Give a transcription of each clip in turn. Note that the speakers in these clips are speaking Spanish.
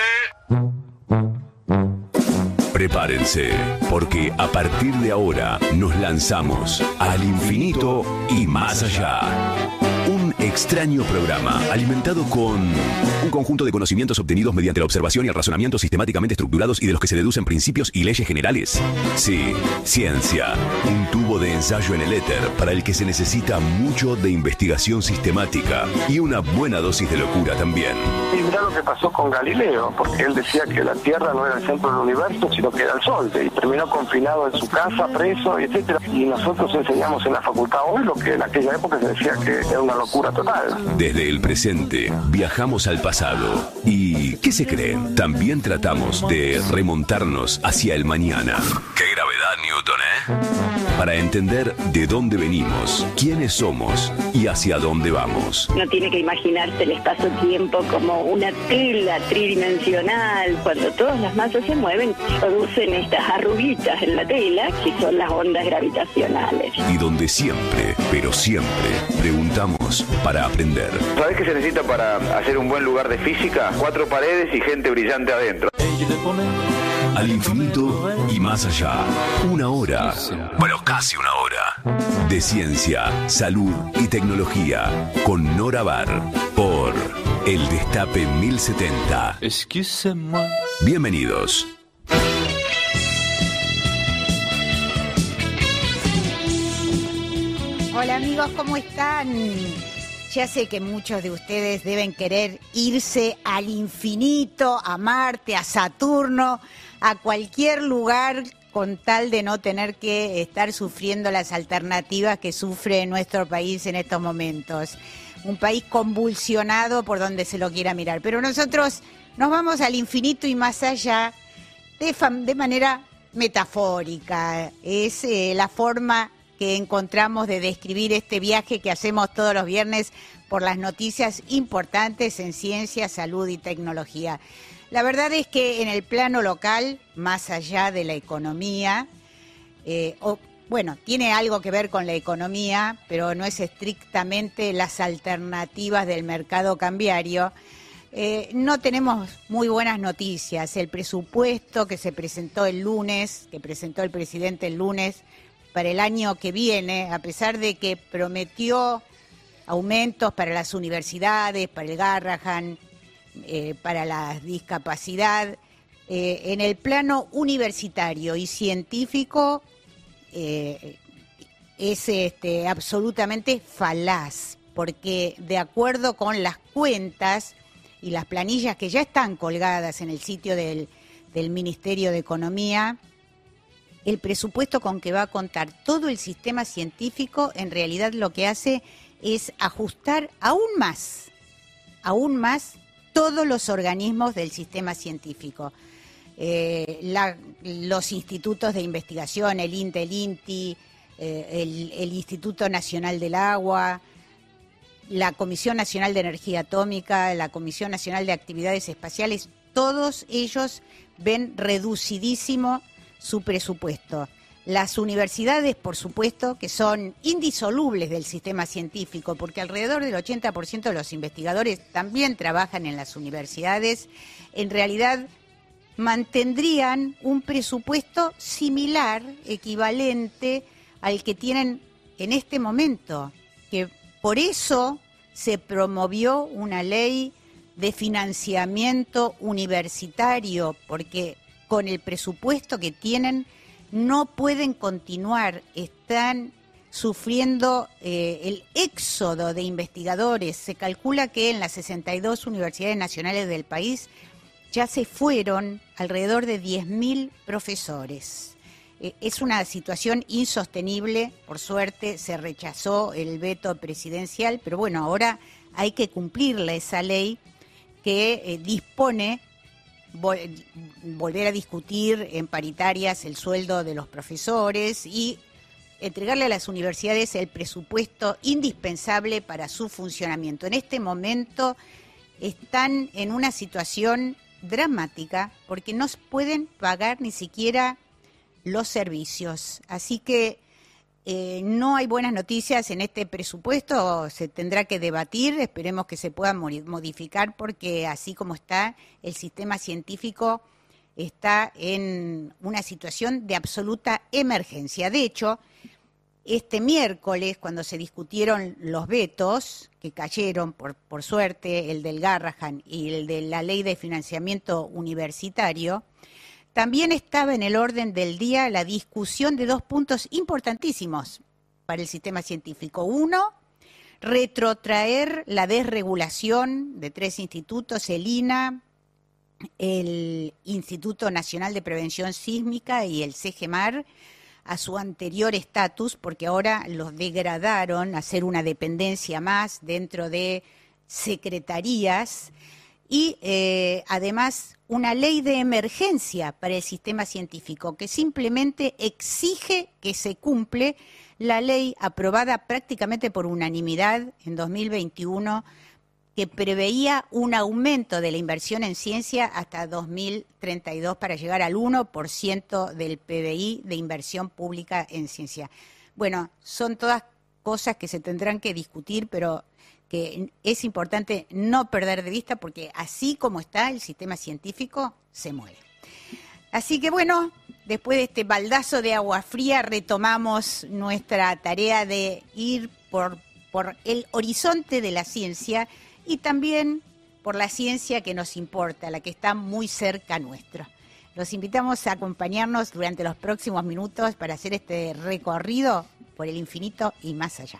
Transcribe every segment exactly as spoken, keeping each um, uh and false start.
Prepárense, porque a partir de ahora nos lanzamos al infinito y más allá. Un extraño programa alimentado con un conjunto de conocimientos obtenidos mediante la observación y el razonamiento sistemáticamente estructurados y de los que se deducen principios y leyes generales. Sí, ciencia, un tubo de ensayo en el éter para el que se necesita mucho de investigación sistemática y una buena dosis de locura también. Y mirá lo que pasó con Galileo, porque él decía que la Tierra no era el centro del universo, sino que era el Sol, y terminó confinado en su casa, preso, etcétera. Y nosotros enseñamos en la facultad hoy lo que en aquella época se decía que era una locura total. Desde el presente viajamos al pasado y ¿qué se creen? También tratamos de remontarnos hacia el mañana. ¡Qué gravedad, Newton, eh! Para entender de dónde venimos, quiénes somos y hacia dónde vamos. No tiene que imaginarse el espacio-tiempo como una tela tridimensional. Cuando todas las masas se mueven, producen estas arruguitas en la tela, que son las ondas gravitacionales. Y donde siempre, pero siempre, preguntamos para aprender. ¿Sabés qué se necesita para hacer un buen lugar de física? Cuatro paredes y gente brillante adentro. Al infinito y más allá. Una hora, bueno, casi una hora, de ciencia, salud y tecnología con Nora Bar por El Destape mil setenta. Bienvenidos. Hola amigos, ¿cómo están? Ya sé que muchos de ustedes deben querer irse al infinito, a Marte, a Saturno, a cualquier lugar con tal de no tener que estar sufriendo las alternativas que sufre nuestro país en estos momentos. Un país convulsionado por donde se lo quiera mirar. Pero nosotros nos vamos al infinito y más allá de, fam- de manera metafórica. Es eh, la forma que encontramos de describir este viaje que hacemos todos los viernes por las noticias importantes en ciencia, salud y tecnología. La verdad es que en el plano local, más allá de la economía, eh, o, bueno, tiene algo que ver con la economía, pero no es estrictamente las alternativas del mercado cambiario. Eh, no tenemos muy buenas noticias. El presupuesto que se presentó el lunes, que presentó el presidente el lunes, para el año que viene, a pesar de que prometió aumentos para las universidades, para el Garrahan, eh, para la discapacidad, eh, en el plano universitario y científico eh, es este, absolutamente falaz, porque de acuerdo con las cuentas y las planillas que ya están colgadas en el sitio del, del Ministerio de Economía, el presupuesto con que va a contar todo el sistema científico en realidad lo que hace es ajustar aún más, aún más todos los organismos del sistema científico. Eh, la, los institutos de investigación, el INTE, el INTI, eh, el, el Instituto Nacional del Agua, la Comisión Nacional de Energía Atómica, la Comisión Nacional de Actividades Espaciales, todos ellos ven reducidísimo su presupuesto. Las universidades, por supuesto, que son indisolubles del sistema científico, porque alrededor del ochenta por ciento de los investigadores también trabajan en las universidades, en realidad mantendrían un presupuesto similar, equivalente al que tienen en este momento, que por eso se promovió una ley de financiamiento universitario, porque con el presupuesto que tienen no pueden continuar, están sufriendo eh, el éxodo de investigadores. Se calcula que en las sesenta y dos universidades nacionales del país ya se fueron alrededor de diez mil profesores. Eh, es una situación insostenible, por suerte se rechazó el veto presidencial, pero bueno, ahora hay que cumplirla esa ley que eh, dispone vol- volver a discutir en paritarias el sueldo de los profesores y entregarle a las universidades el presupuesto indispensable para su funcionamiento. En este momento están en una situación dramática porque no pueden pagar ni siquiera los servicios. Así que eh, no hay buenas noticias en este presupuesto, se tendrá que debatir, esperemos que se pueda modificar porque así como está, el sistema científico está en una situación de absoluta emergencia. De hecho, este miércoles, cuando se discutieron los vetos, que cayeron, por, por suerte, el del Garrahan y el de la Ley de Financiamiento Universitario, también estaba en el orden del día la discusión de dos puntos importantísimos para el sistema científico. Uno, retrotraer la desregulación de tres institutos, el I N A, el Instituto Nacional de Prevención Sísmica y el CEGEMAR, a su anterior estatus, porque ahora los degradaron a ser una dependencia más dentro de secretarías, y eh, además una ley de emergencia para el sistema científico que simplemente exige que se cumple la ley aprobada prácticamente por unanimidad en dos mil veintiuno, que preveía un aumento de la inversión en ciencia hasta dos mil treinta y dos para llegar al uno por ciento del P B I de inversión pública en ciencia. Bueno, son todas cosas que se tendrán que discutir, pero que es importante no perder de vista porque así como está el sistema científico, se mueve. Así que bueno, después de este baldazo de agua fría, retomamos nuestra tarea de ir por, por el horizonte de la ciencia y también por la ciencia que nos importa, la que está muy cerca nuestro. Los invitamos a acompañarnos durante los próximos minutos para hacer este recorrido por el infinito y más allá.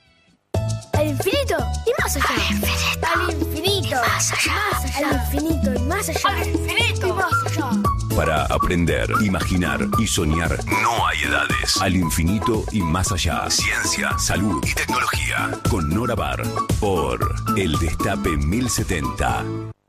Al infinito y más allá. Al infinito, al infinito y más allá. Al infinito y más allá. Al infinito y más allá. Para aprender, imaginar y soñar no hay edades. Al infinito y más allá. Ciencia, salud y tecnología. Con Nora Bar. Por El Destape mil setenta.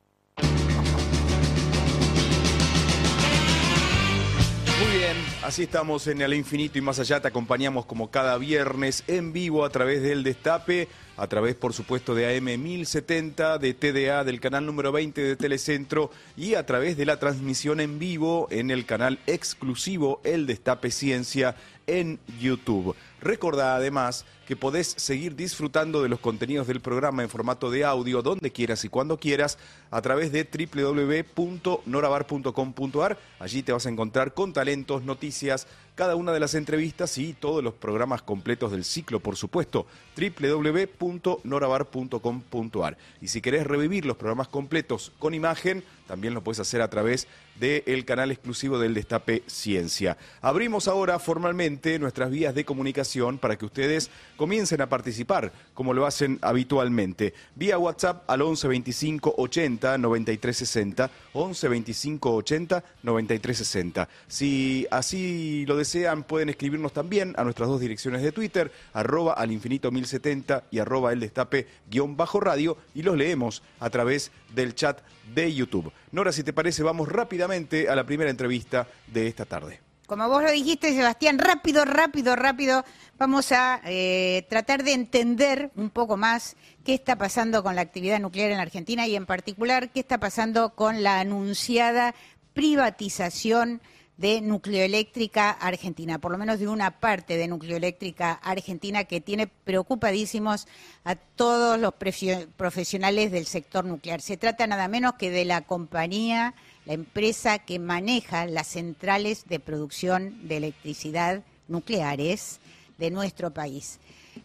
Muy bien, así estamos en El Infinito y Más Allá. Te acompañamos como cada viernes en vivo a través del Destape, a través, por supuesto, de A M mil setenta, de T D A, del canal número veinte de Telecentro y a través de la transmisión en vivo en el canal exclusivo El Destape Ciencia en YouTube. Recordá además que podés seguir disfrutando de los contenidos del programa en formato de audio donde quieras y cuando quieras a través de doble u doble u doble u punto norabar punto com punto a r. Allí te vas a encontrar con talentos, noticias, cada una de las entrevistas y todos los programas completos del ciclo, por supuesto, doble u doble u doble u punto norabar punto com punto a r. Y si querés revivir los programas completos con imagen, también lo puedes hacer a través del canal exclusivo del Destape Ciencia. Abrimos ahora formalmente nuestras vías de comunicación para que ustedes comiencen a participar, como lo hacen habitualmente. Vía WhatsApp al once veinticinco ochenta noventa y tres sesenta, once veinticinco ochenta noventa y tres sesenta. Si así lo desean, pueden escribirnos también a nuestras dos direcciones de Twitter, arroba al infinito mil setenta y arroba el destape guión bajo radio, y los leemos a través del chat de YouTube. Nora, si te parece, vamos rápidamente a la primera entrevista de esta tarde. Como vos lo dijiste, Sebastián, rápido, rápido, rápido, vamos a eh, tratar de entender un poco más qué está pasando con la actividad nuclear en la Argentina y en particular qué está pasando con la anunciada privatización de Nucleoeléctrica Argentina, por lo menos de una parte de Nucleoeléctrica Argentina que tiene preocupadísimos a todos los profesionales del sector nuclear. Se trata nada menos que de la compañía, la empresa que maneja las centrales de producción de electricidad nucleares de nuestro país,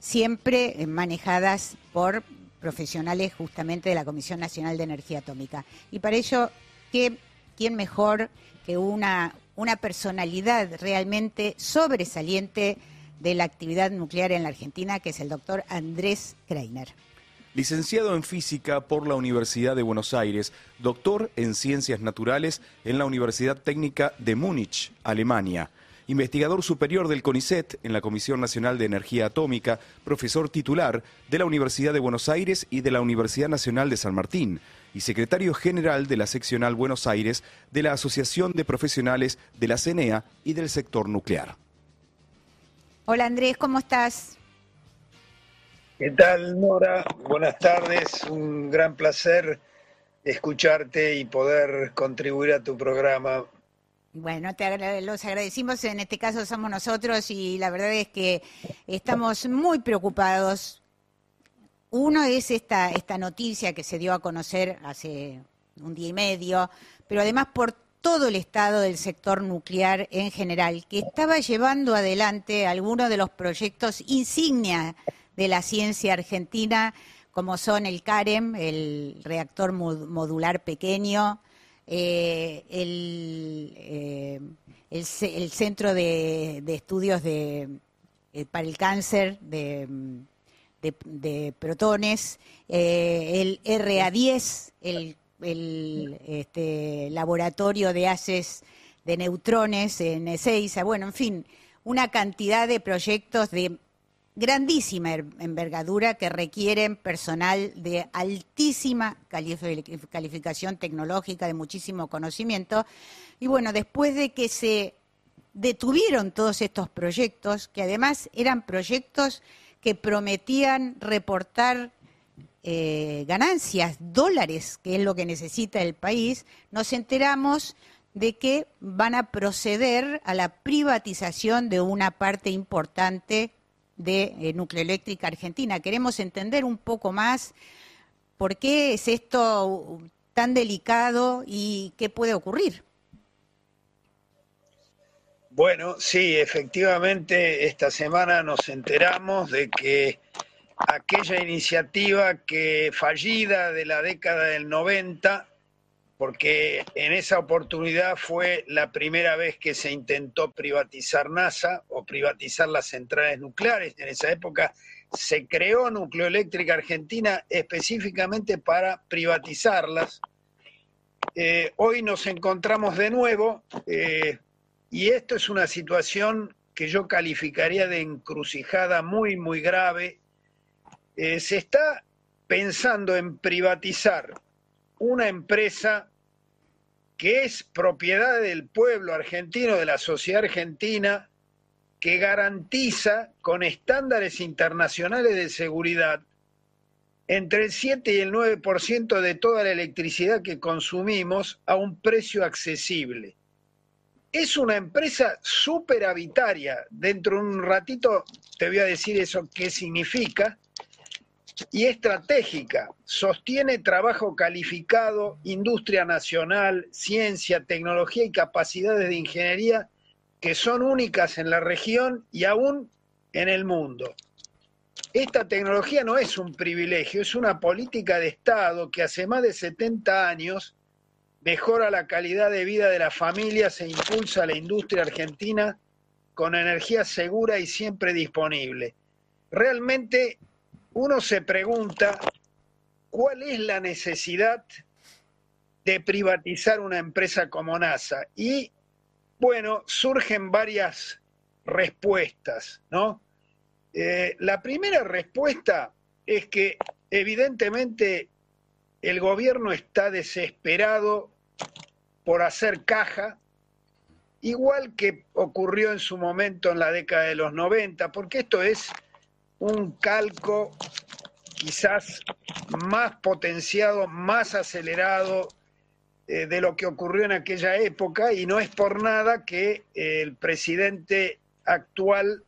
siempre manejadas por profesionales justamente de la Comisión Nacional de Energía Atómica. Y para ello, ¿qué, quién mejor que una, una personalidad realmente sobresaliente de la actividad nuclear en la Argentina, que es el doctor Andrés Kreiner? Licenciado en Física por la Universidad de Buenos Aires, doctor en Ciencias Naturales en la Universidad Técnica de Múnich, Alemania, investigador superior del CONICET en la Comisión Nacional de Energía Atómica, profesor titular de la Universidad de Buenos Aires y de la Universidad Nacional de San Martín, y secretario general de la seccional Buenos Aires de la Asociación de Profesionales de la C N E A y del sector nuclear. Hola Andrés, ¿cómo estás? ¿Qué tal, Nora? Buenas tardes, un gran placer escucharte y poder contribuir a tu programa. Bueno, te agra- los agradecimos, en este caso somos nosotros y la verdad es que estamos muy preocupados. Uno es esta, esta noticia que se dio a conocer hace un día y medio, pero además por todo el estado del sector nuclear en general, que estaba llevando adelante algunos de los proyectos insignia de la ciencia argentina, como son el CAREM, el reactor modular pequeño, eh, el, eh, el, el Centro de, de Estudios de, eh, para el Cáncer de, de, de Protones, eh, el R A diez, el, el este, Laboratorio de Haces de Neutrones en Ezeiza, bueno, en fin, una cantidad de proyectos de grandísima envergadura que requieren personal de altísima calificación tecnológica, de muchísimo conocimiento. Y bueno, después de que se detuvieron todos estos proyectos, que además eran proyectos que prometían reportar eh, ganancias, dólares, que es lo que necesita el país, nos enteramos de que van a proceder a la privatización de una parte importante de eh, Nucleoeléctrica Argentina. Queremos entender un poco más por qué es esto tan delicado y qué puede ocurrir. Bueno, sí, efectivamente esta semana nos enteramos de que aquella iniciativa que fallida de la década del noventa, porque en esa oportunidad fue la primera vez que se intentó privatizar NASA o privatizar las centrales nucleares. En esa época se creó Nucleoeléctrica Argentina específicamente para privatizarlas. Eh, hoy nos encontramos de nuevo eh, y esto es una situación que yo calificaría de encrucijada muy, muy grave. Eh, se está pensando en privatizar una empresa que es propiedad del pueblo argentino, de la sociedad argentina, que garantiza con estándares internacionales de seguridad entre el siete y el nueve por ciento de toda la electricidad que consumimos a un precio accesible. Es una empresa superavitaria. Dentro de un ratito te voy a decir eso qué significa. Y estratégica, sostiene trabajo calificado, industria nacional, ciencia, tecnología y capacidades de ingeniería que son únicas en la región y aún en el mundo. Esta tecnología no es un privilegio, es una política de Estado que hace más de setenta años mejora la calidad de vida de las familias e impulsa la industria argentina con energía segura y siempre disponible. Realmente uno se pregunta cuál es la necesidad de privatizar una empresa como NASA. Y, bueno, surgen varias respuestas, ¿no? Eh, la primera respuesta es que, evidentemente, el gobierno está desesperado por hacer caja, igual que ocurrió en su momento en la década de los noventa, porque esto es un calco quizás más potenciado, más acelerado eh, de lo que ocurrió en aquella época, y no es por nada que eh, el presidente actual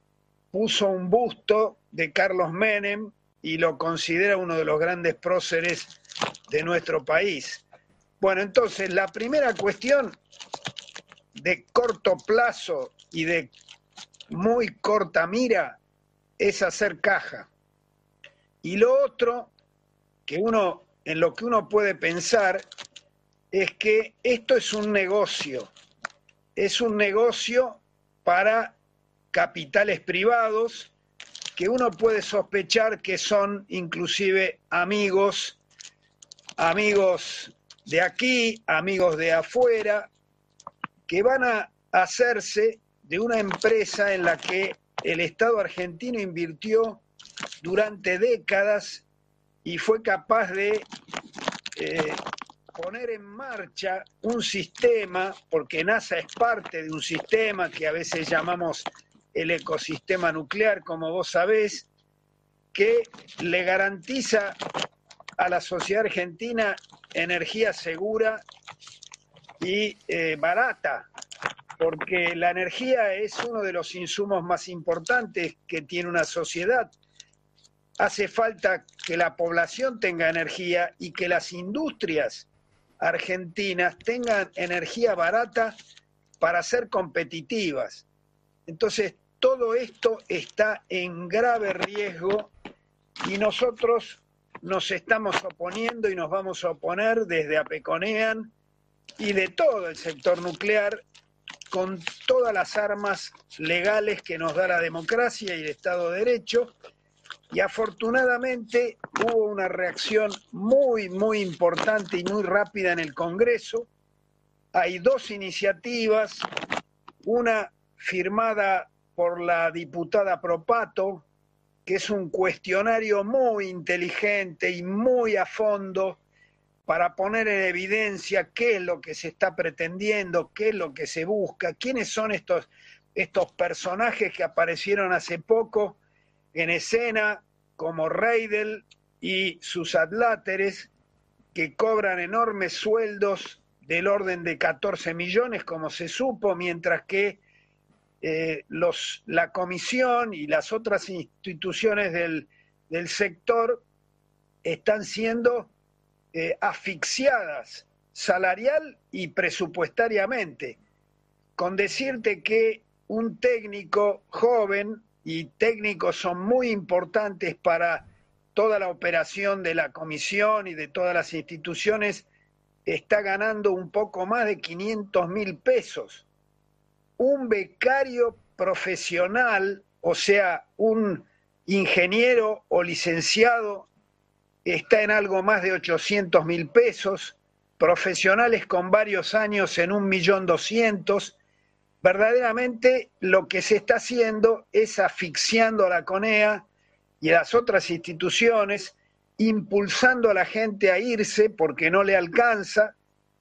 puso un busto de Carlos Menem y lo considera uno de los grandes próceres de nuestro país. Bueno, entonces la primera cuestión de corto plazo y de muy corta mira es hacer caja. Y lo otro que uno, en lo que uno puede pensar es que esto es un negocio, es un negocio para capitales privados que uno puede sospechar que son inclusive amigos, amigos de aquí, amigos de afuera, que van a hacerse de una empresa en la que el Estado argentino invirtió durante décadas y fue capaz de eh, poner en marcha un sistema, porque NASA es parte de un sistema que a veces llamamos el ecosistema nuclear, como vos sabés, que le garantiza a la sociedad argentina energía segura y eh, barata, porque la energía es uno de los insumos más importantes que tiene una sociedad. Hace falta que la población tenga energía y que las industrias argentinas tengan energía barata para ser competitivas. Entonces, todo esto está en grave riesgo y nosotros nos estamos oponiendo y nos vamos a oponer desde APECONEAN y de todo el sector nuclear con todas las armas legales que nos da la democracia y el Estado de Derecho. Y afortunadamente hubo una reacción muy, muy importante y muy rápida en el Congreso. Hay dos iniciativas, una firmada por la diputada Propato, que es un cuestionario muy inteligente y muy a fondo para poner en evidencia qué es lo que se está pretendiendo, qué es lo que se busca, quiénes son estos, estos personajes que aparecieron hace poco en escena, como Reidel y sus adláteres, que cobran enormes sueldos del orden de catorce millones, como se supo, mientras que eh, los, la comisión y las otras instituciones del, del sector están siendo eh, asfixiadas salarial y presupuestariamente. Con decirte que un técnico joven, y técnicos son muy importantes para toda la operación de la comisión y de todas las instituciones, está ganando un poco más de quinientos mil pesos. Un becario profesional, o sea, un ingeniero o licenciado, está en algo más de ochocientos mil pesos, profesionales con varios años en un millón doscientos. Verdaderamente lo que se está haciendo es asfixiando a la CONEA y a las otras instituciones, impulsando a la gente a irse porque no le alcanza,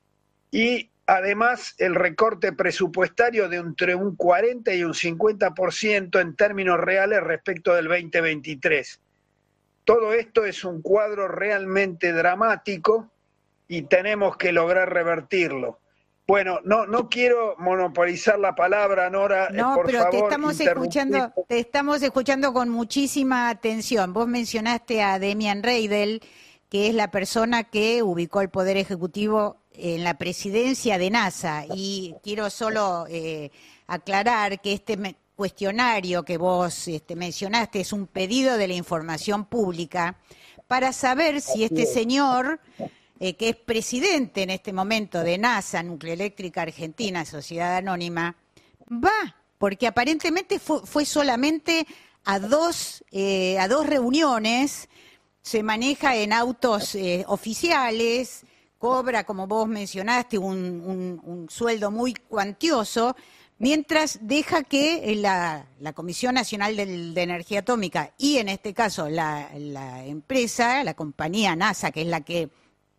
y además el recorte presupuestario de entre un cuarenta y un cincuenta por ciento en términos reales respecto del veinte veintitrés. Todo esto es un cuadro realmente dramático y tenemos que lograr revertirlo. Bueno, no, no quiero monopolizar la palabra, Nora. No, por pero favor, te estamos escuchando, te estamos escuchando con muchísima atención. Vos mencionaste a Demian Reidel, que es la persona que ubicó el Poder Ejecutivo en la presidencia de NASA. Y quiero solo eh, aclarar que este cuestionario que vos este, mencionaste es un pedido de la información pública para saber si este señor, Eh, que es presidente en este momento de NASA, Nucleoeléctrica Argentina, Sociedad Anónima, va, porque aparentemente fue, fue solamente a dos, eh, a dos reuniones, se maneja en autos eh, oficiales, cobra, como vos mencionaste, un, un, un sueldo muy cuantioso, mientras deja que la, la Comisión Nacional de, de Energía Atómica y en este caso la, la empresa, la compañía NASA, que es la que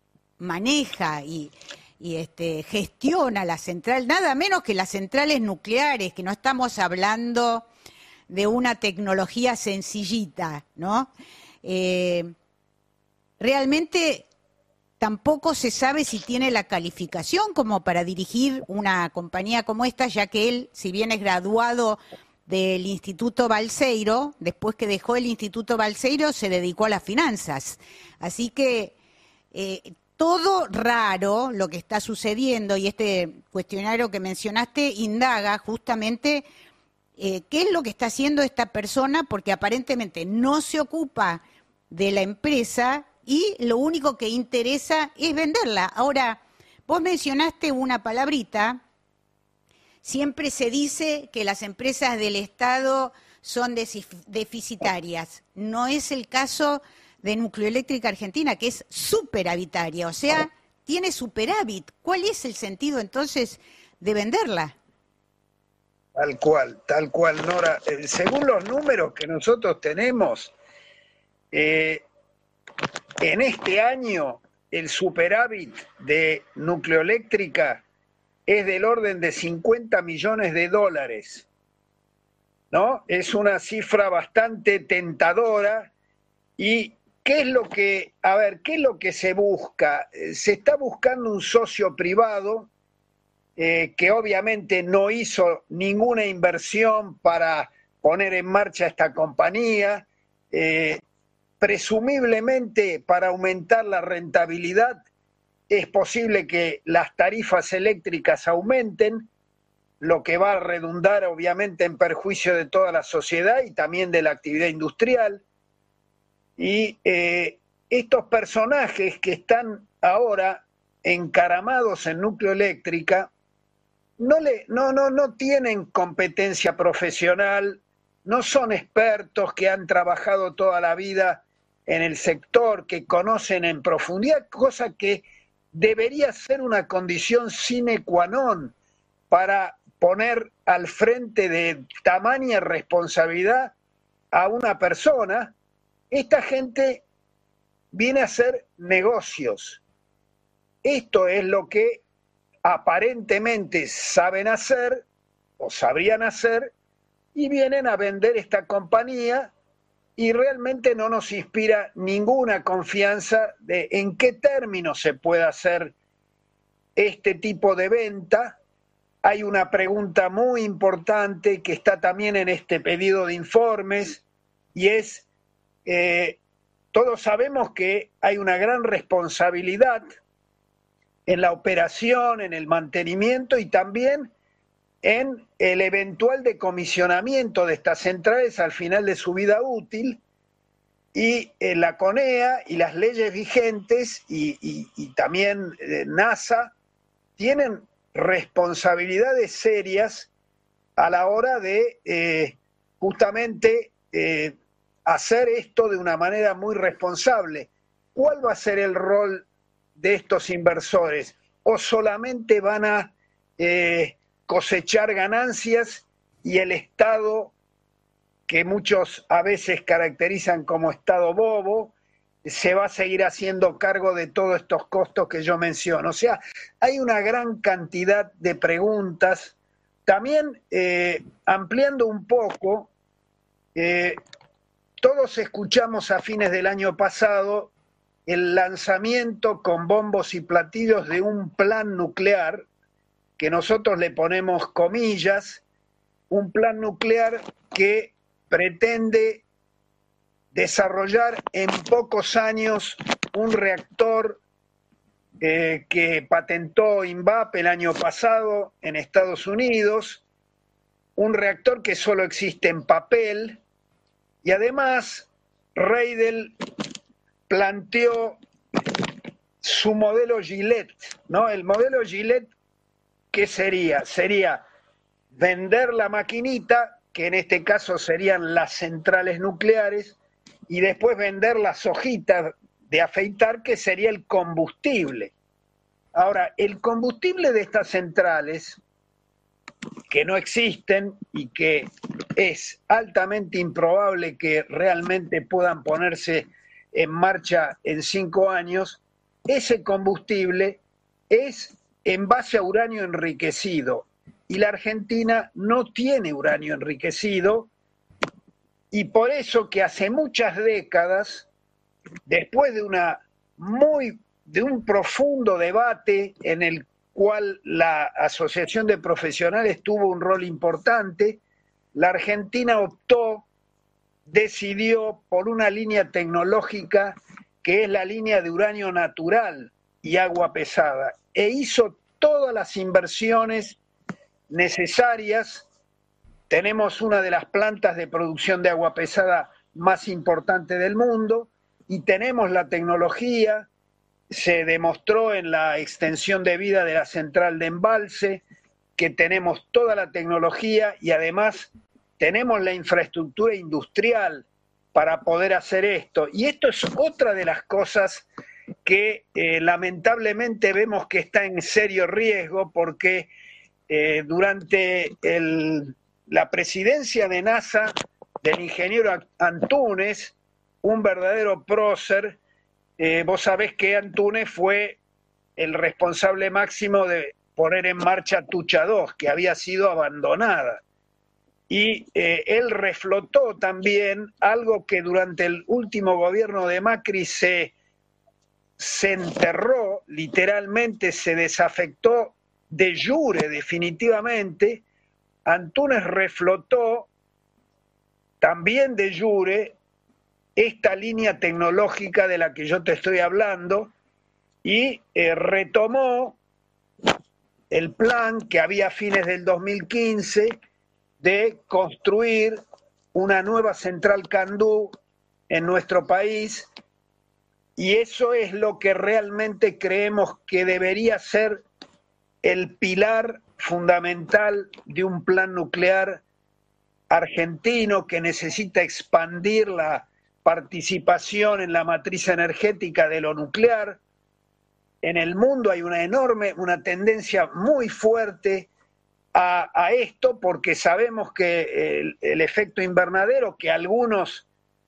maneja y, y este, gestiona la central, nada menos que las centrales nucleares, que no estamos hablando de una tecnología sencillita, ¿no? Eh, realmente tampoco se sabe si tiene la calificación como para dirigir una compañía como esta, ya que él, si bien es graduado del Instituto Balseiro, después que dejó el Instituto Balseiro se dedicó a las finanzas. Así que eh, todo raro lo que está sucediendo, y este cuestionario que mencionaste indaga justamente eh, qué es lo que está haciendo esta persona, porque aparentemente no se ocupa de la empresa y lo único que interesa es venderla. Ahora, vos mencionaste una palabrita, siempre se dice que las empresas del Estado son deficitarias. No es el caso de Nucleoeléctrica Argentina, que es superavitaria, o sea, tiene superávit. ¿Cuál es el sentido entonces de venderla? Tal cual, tal cual, Nora. Eh, según los números que nosotros tenemos, eh, en este año el superávit de Nucleoeléctrica es del orden de cincuenta millones de dólares, ¿no? Es una cifra bastante tentadora. ¿Y qué es lo que, a ver, qué es lo que se busca? Se está buscando un socio privado eh, que obviamente no hizo ninguna inversión para poner en marcha esta compañía, eh, presumiblemente para aumentar la rentabilidad es posible que las tarifas eléctricas aumenten, lo que va a redundar obviamente en perjuicio de toda la sociedad y también de la actividad industrial. Y eh, estos personajes que están ahora encaramados en Núcleo Eléctrica no, le, no, no, no tienen competencia profesional, no son expertos que han trabajado toda la vida en el sector, que conocen en profundidad, cosa que debería ser una condición sine qua non para poner al frente de tamaña responsabilidad a una persona. Esta gente viene a hacer negocios. Esto es lo que aparentemente saben hacer o sabrían hacer y vienen a vender esta compañía y realmente no nos inspira ninguna confianza de en qué términos se puede hacer este tipo de venta. Hay una pregunta muy importante que está también en este pedido de informes y es, eh, todos sabemos que hay una gran responsabilidad en la operación, en el mantenimiento y también en el eventual decomisionamiento de estas centrales al final de su vida útil, y eh, la CONEA y las leyes vigentes y, y, y también eh, NASA tienen responsabilidades serias a la hora de eh, justamente eh, hacer esto de una manera muy responsable. ¿Cuál va a ser el rol de estos inversores? ¿O solamente van a eh, cosechar ganancias y el Estado, que muchos a veces caracterizan como Estado bobo, se va a seguir haciendo cargo de todos estos costos que yo menciono? O sea, hay una gran cantidad de preguntas. También, eh, ampliando un poco, eh, todos escuchamos a fines del año pasado el lanzamiento con bombos y platillos de un plan nuclear, que nosotros le ponemos comillas, un plan nuclear que pretende desarrollar en pocos años un reactor eh, que patentó INVAP el año pasado en Estados Unidos, un reactor que solo existe en papel, y además Reidel planteó su modelo Gillette, ¿no? El modelo Gillette, ¿qué sería? Sería vender la maquinita, que en este caso serían las centrales nucleares, y después vender las hojitas de afeitar, que sería el combustible. Ahora, el combustible de estas centrales, que no existen y que es altamente improbable que realmente puedan ponerse en marcha en cinco años, ese combustible es en base a uranio enriquecido. Y la Argentina no tiene uranio enriquecido, y por eso que hace muchas décadas, después de una muy de un profundo debate en el cual la Asociación de Profesionales tuvo un rol importante, la Argentina optó, decidió por una línea tecnológica que es la línea de uranio natural y agua pesada, e hizo todas las inversiones necesarias. Tenemos una de las plantas de producción de agua pesada más importante del mundo y tenemos la tecnología. Se demostró en la extensión de vida de la central de embalse que tenemos toda la tecnología y además tenemos la infraestructura industrial para poder hacer esto. Y esto es otra de las cosas que eh, lamentablemente vemos que está en serio riesgo, porque eh, durante el, la presidencia de NASA del ingeniero Antúnez, un verdadero prócer, eh, vos sabés que Antúnez fue el responsable máximo de poner en marcha Tucha dos, que había sido abandonada. Y eh, él reflotó también algo que durante el último gobierno de Macri se, se enterró, literalmente se desafectó de jure definitivamente, Antunes reflotó también de jure esta línea tecnológica de la que yo te estoy hablando y eh, retomó el plan que había a fines del dos mil quince de construir una nueva central Candú en nuestro país, y eso es lo que realmente creemos que debería ser el pilar fundamental de un plan nuclear argentino que necesita expandir la participación en la matriz energética de lo nuclear. En el mundo hay una enorme, una tendencia muy fuerte a, a esto, porque sabemos que el, el efecto invernadero, que algunos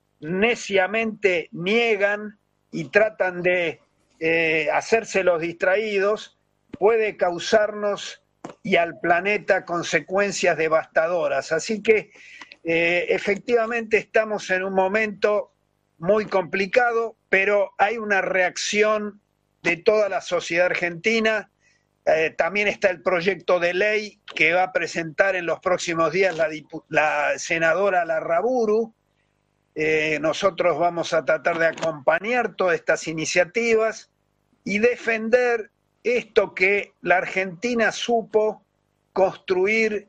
neciamente niegan y tratan de eh, hacerse los distraídos, puede causarnos y al planeta consecuencias devastadoras. Así que eh, efectivamente estamos en un momento muy complicado, pero hay una reacción de toda la sociedad argentina. Eh, también está el proyecto de ley que va a presentar en los próximos días la, la senadora Larraburu. Eh, nosotros vamos a tratar de acompañar todas estas iniciativas y defender esto que la Argentina supo construir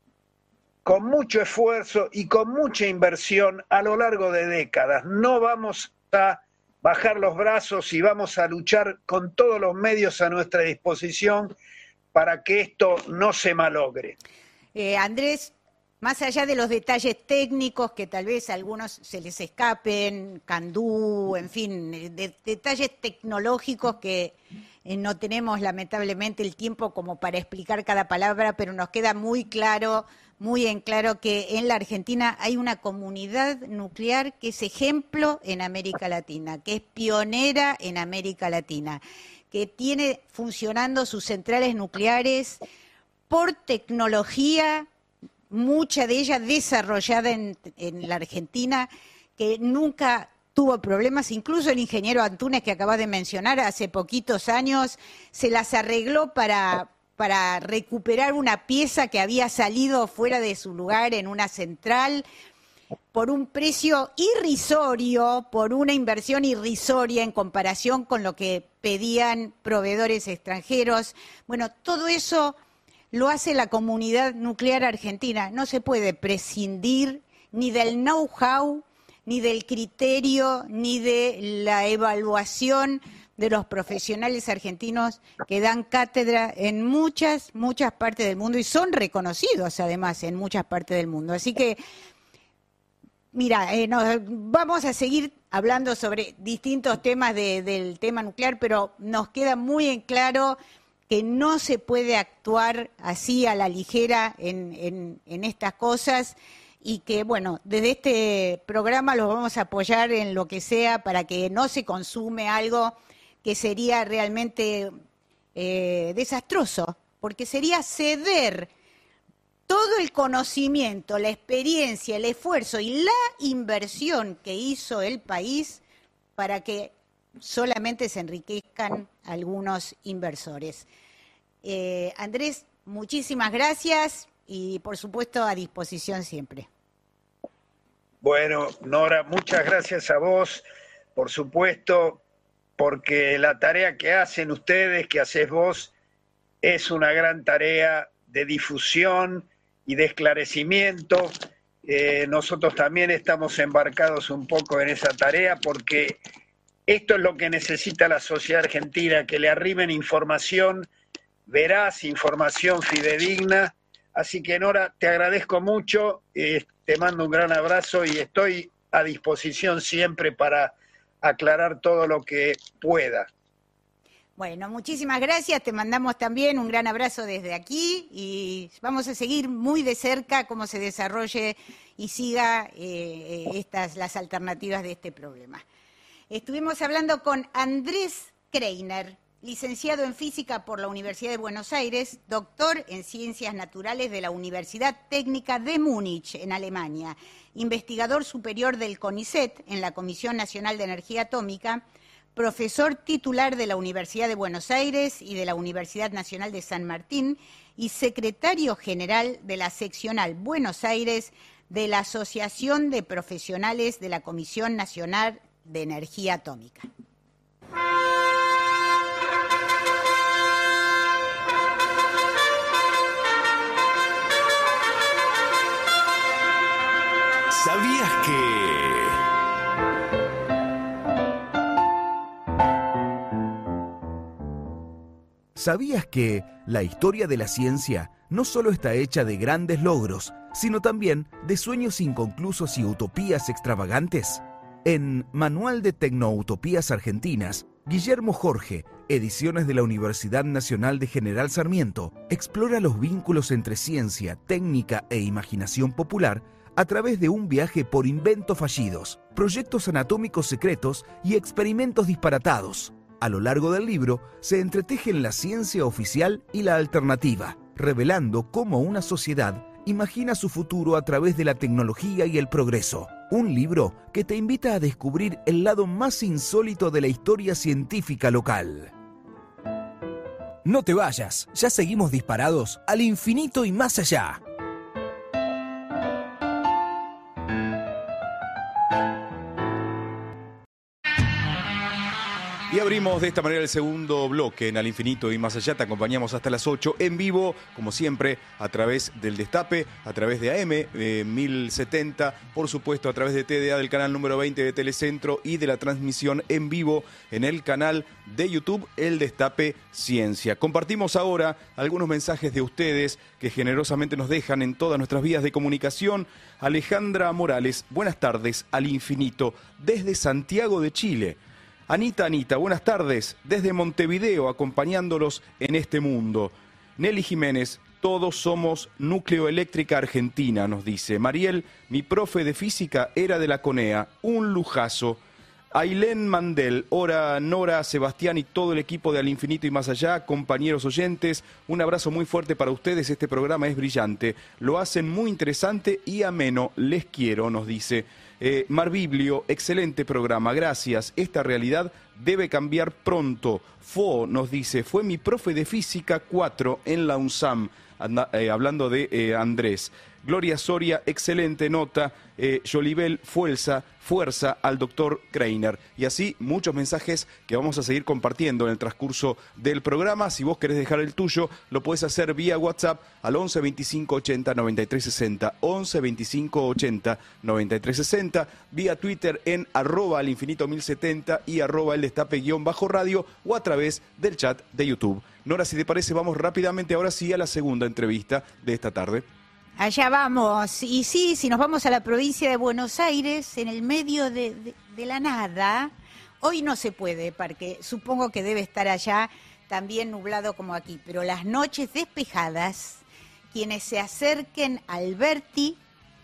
con mucho esfuerzo y con mucha inversión a lo largo de décadas. No vamos a bajar los brazos y vamos a luchar con todos los medios a nuestra disposición para que esto no se malogre. Eh, Andrés, más allá de los detalles técnicos que tal vez a algunos se les escapen, Candú, en fin, de, detalles tecnológicos que eh, no tenemos lamentablemente el tiempo como para explicar cada palabra, pero nos queda muy claro, muy en claro que en la Argentina hay una comunidad nuclear que es ejemplo en América Latina, que es pionera en América Latina, que tiene funcionando sus centrales nucleares por tecnología, mucha de ella desarrollada en, en la Argentina, que nunca tuvo problemas. Incluso el ingeniero Antunes, que acabas de mencionar, hace poquitos años se las arregló para, para recuperar una pieza que había salido fuera de su lugar en una central por un precio irrisorio, por una inversión irrisoria en comparación con lo que pedían proveedores extranjeros. Bueno, todo eso lo hace la comunidad nuclear argentina. No se puede prescindir ni del know-how, ni del criterio, ni de la evaluación de los profesionales argentinos que dan cátedra en muchas, muchas partes del mundo y son reconocidos además en muchas partes del mundo. Así que, mira, eh, nos, vamos a seguir hablando sobre distintos temas de, del tema nuclear, pero nos queda muy en claro que no se puede actuar así a la ligera en, en, en estas cosas y que, bueno, desde este programa los vamos a apoyar en lo que sea para que no se consume algo que sería realmente eh, desastroso, porque sería ceder todo el conocimiento, la experiencia, el esfuerzo y la inversión que hizo el país para que solamente se enriquezcan algunos inversores. Eh, Andrés, muchísimas gracias y por supuesto a disposición siempre. Bueno, Nora, muchas gracias a vos, por supuesto, porque la tarea que hacen ustedes, que haces vos, es una gran tarea de difusión y de esclarecimiento. Eh, nosotros también estamos embarcados un poco en esa tarea porque esto es lo que necesita la sociedad argentina, que le arrimen información veraz, información fidedigna. Así que, Nora, te agradezco mucho, eh, te mando un gran abrazo y estoy a disposición siempre para aclarar todo lo que pueda. Bueno, muchísimas gracias, te mandamos también un gran abrazo desde aquí y vamos a seguir muy de cerca cómo se desarrolle y siga eh, estas las alternativas de este problema. Estuvimos hablando con Andrés Kreiner, licenciado en Física por la Universidad de Buenos Aires, doctor en Ciencias Naturales de la Universidad Técnica de Múnich, en Alemania, investigador superior del CONICET en la Comisión Nacional de Energía Atómica, profesor titular de la Universidad de Buenos Aires y de la Universidad Nacional de San Martín y secretario general de la seccional Buenos Aires de la Asociación de Profesionales de la Comisión Nacional de Energía Atómica. ¿Sabías que... ¿Sabías que la historia de la ciencia no solo está hecha de grandes logros, sino también de sueños inconclusos y utopías extravagantes? En Manual de Tecnoutopías Argentinas, Guillermo Jorge, ediciones de la Universidad Nacional de General Sarmiento, explora los vínculos entre ciencia, técnica e imaginación popular a través de un viaje por inventos fallidos, proyectos anatómicos secretos y experimentos disparatados. A lo largo del libro se entretejen la ciencia oficial y la alternativa, revelando cómo una sociedad imagina su futuro a través de la tecnología y el progreso. Un libro que te invita a descubrir el lado más insólito de la historia científica local. No te vayas, ya seguimos disparados al infinito y más allá. Y abrimos de esta manera el segundo bloque en Al Infinito y Más Allá. Te acompañamos hasta las ocho en vivo, como siempre, a través del Destape, a través de A M eh, mil setenta, por supuesto a través de T D A del canal número veinte de Telecentro y de la transmisión en vivo en el canal de YouTube El Destape Ciencia. Compartimos ahora algunos mensajes de ustedes que generosamente nos dejan en todas nuestras vías de comunicación. Alejandra Morales, buenas tardes, Al Infinito, desde Santiago de Chile. Anita, Anita, buenas tardes, desde Montevideo, acompañándolos en este mundo. Nelly Jiménez, todos somos Núcleo Eléctrica Argentina, nos dice. Mariel, mi profe de física era de la CONEA, un lujazo. Ailén Mandel, Ora, Nora, Sebastián y todo el equipo de Al Infinito y Más Allá, compañeros oyentes, un abrazo muy fuerte para ustedes, este programa es brillante, lo hacen muy interesante y ameno, les quiero, nos dice. Eh, Mar Biblio, excelente programa, gracias. Esta realidad debe cambiar pronto. Fo nos dice, fue mi profe de física cuatro en la UNSAM, anda, eh, hablando de eh, Andrés. Gloria Soria, excelente nota. Eh, Jolibel, fuerza, fuerza al doctor Kreiner. Y así muchos mensajes que vamos a seguir compartiendo en el transcurso del programa. Si vos querés dejar el tuyo, lo podés hacer vía WhatsApp al once veinticinco ochenta noventa y tres sesenta, once veinticinco ochenta noventa y tres sesenta, vía Twitter en arroba al infinito mil setenta y arroba el destape guión bajo radio o a través del chat de YouTube. Nora, si te parece, vamos rápidamente ahora sí a la segunda entrevista de esta tarde. Allá vamos. Y sí, si nos vamos a la provincia de Buenos Aires, en el medio de, de, de la nada, hoy no se puede, porque supongo que debe estar allá también nublado como aquí, pero las noches despejadas, quienes se acerquen a Alberti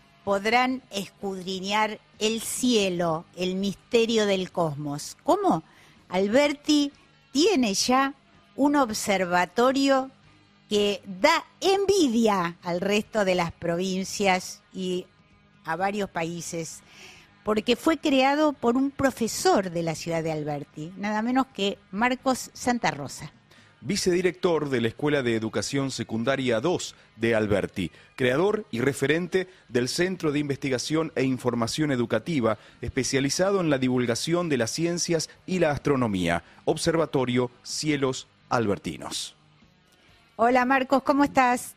podrán escudriñar el cielo, el misterio del cosmos. ¿Cómo? Alberti tiene ya un observatorio que da envidia al resto de las provincias y a varios países, porque fue creado por un profesor de la ciudad de Alberti, nada menos que Marcos Santa Rosa. Vicedirector de la Escuela de Educación Secundaria dos de Alberti, creador y referente del Centro de Investigación e Información Educativa, especializado en la divulgación de las ciencias y la astronomía, Observatorio Cielos Albertinos. Hola Marcos, ¿cómo estás?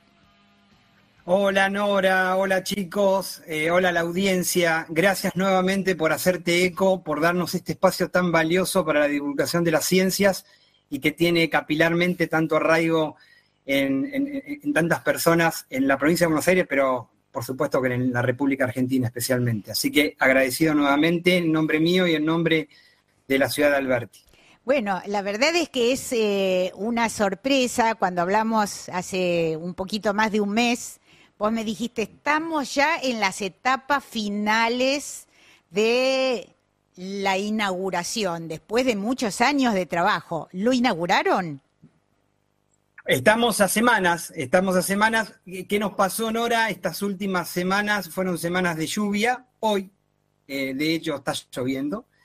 Hola Nora, hola chicos, eh, hola la audiencia. Gracias nuevamente por hacerte eco, por darnos este espacio tan valioso para la divulgación de las ciencias y que tiene capilarmente tanto arraigo en, en, en tantas personas en la provincia de Buenos Aires, pero por supuesto que en la República Argentina especialmente. Así que agradecido nuevamente en nombre mío y en nombre de la ciudad de Alberti. Bueno, la verdad es que es eh, una sorpresa. Cuando hablamos hace un poquito más de un mes, vos me dijiste, estamos ya en las etapas finales de la inauguración, después de muchos años de trabajo. ¿Lo inauguraron? Estamos a semanas, estamos a semanas. ¿Qué nos pasó, Nora? Estas últimas semanas fueron semanas de lluvia. Hoy, eh, de hecho, está lloviendo.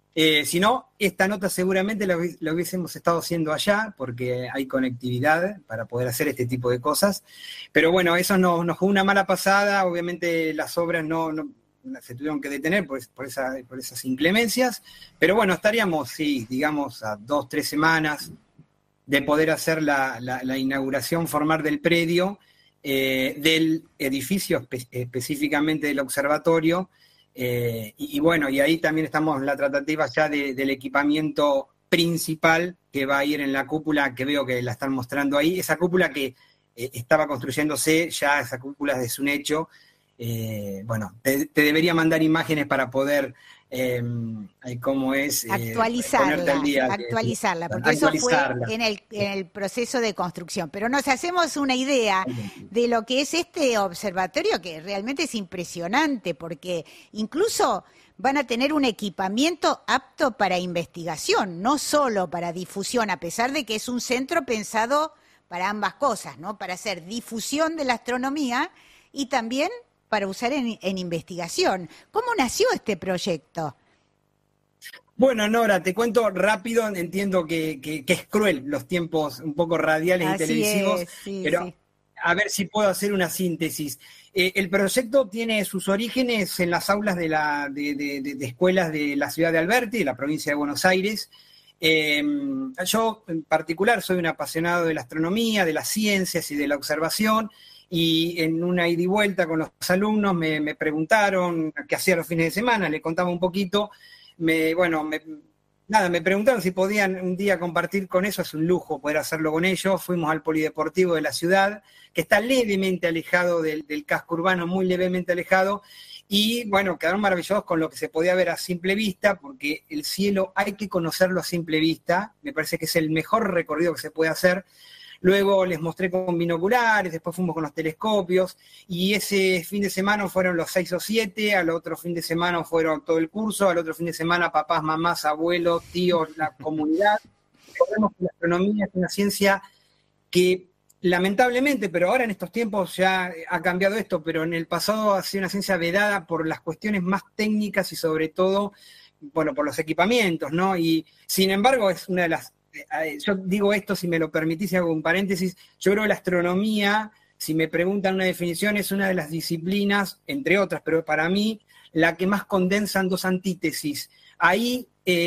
Eh, si no, esta nota seguramente la, la hubiésemos estado haciendo allá, porque hay conectividad para poder hacer este tipo de cosas. Pero bueno, eso nos, nos jugó una mala pasada. Obviamente las obras no, no se tuvieron que detener por, por, esa, por esas inclemencias. Pero bueno, estaríamos, sí, digamos, a dos, tres semanas de poder hacer la, la, la inauguración formal del predio, eh, del edificio espe- específicamente del observatorio. Eh, y, y bueno, y ahí también estamos en la tratativa ya de, del equipamiento principal que va a ir en la cúpula, que veo que la están mostrando ahí, esa cúpula que eh, estaba construyéndose, ya esa cúpula es un hecho. Eh, bueno, te, te debería mandar imágenes para poder, eh, ¿cómo es? Eh, actualizarla, al día, actualizarla, que, porque actualizarla. eso fue en el, en el proceso de construcción. Pero nos hacemos una idea de lo que es este observatorio, que realmente es impresionante, porque incluso van a tener un equipamiento apto para investigación, no solo para difusión, a pesar de que es un centro pensado para ambas cosas, ¿no? Para hacer difusión de la astronomía y también para usar en, en investigación. ¿Cómo nació este proyecto? Bueno, Nora, te cuento rápido, entiendo que, que, que es cruel los tiempos un poco radiales Así y televisivos, es, sí, pero sí. a ver si puedo hacer una síntesis. Eh, el proyecto tiene sus orígenes en las aulas de, la, de, de, de, de escuelas de la ciudad de Alberti, de la provincia de Buenos Aires. Eh, yo en particular soy un apasionado de la astronomía, de las ciencias y de la observación, y en una ida y vuelta con los alumnos me, me preguntaron qué hacía los fines de semana, le contaba un poquito, me, bueno, me, nada, me preguntaron si podían un día compartir con eso, es un lujo poder hacerlo con ellos. Fuimos al polideportivo de la ciudad, que está levemente alejado del, del casco urbano, muy levemente alejado, y bueno, quedaron maravillados con lo que se podía ver a simple vista, porque el cielo hay que conocerlo a simple vista, me parece que es el mejor recorrido que se puede hacer. Luego les mostré con binoculares, después fuimos con los telescopios, y ese fin de semana fueron los seis o siete, al otro fin de semana fueron todo el curso, al otro fin de semana papás, mamás, abuelos, tíos, la comunidad. Recordemos que la astronomía es una ciencia que lamentablemente, pero ahora en estos tiempos ya ha cambiado esto, pero en el pasado ha sido una ciencia vedada por las cuestiones más técnicas y sobre todo, bueno, por los equipamientos, ¿no? Y sin embargo es una de las... Yo digo esto, si me lo permitís, hago un paréntesis, yo creo que la astronomía, si me preguntan una definición, es una de las disciplinas, entre otras, pero para mí, la que más condensan dos antítesis. Ahí,